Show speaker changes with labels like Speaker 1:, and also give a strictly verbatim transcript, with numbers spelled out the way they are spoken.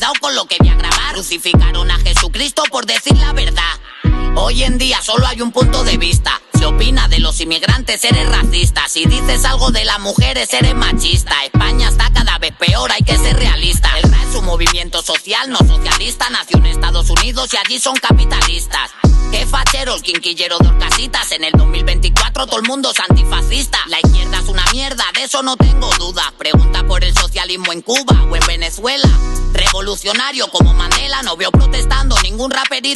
Speaker 1: cuidado con lo que voy a grabar. Crucificaron a Jesucristo por decir la verdad. Hoy en día solo hay un punto de vista. Si opinas de los inmigrantes eres racista. Si dices algo de las mujeres eres machista. España está cada vez peor, hay que ser realista. El R A es un movimiento social, no socialista. Nació en Estados Unidos y allí son capitalistas. Qué fachero el quinquillero de Orcasitas. En el dos mil veinticuatro todo el mundo es antifascista. La izquierda es una mierda, de eso no tengo duda. Pregunta por el socialismo en Cuba o en Venezuela. Revolucionario como Mandela, no veo protestando ningún raperito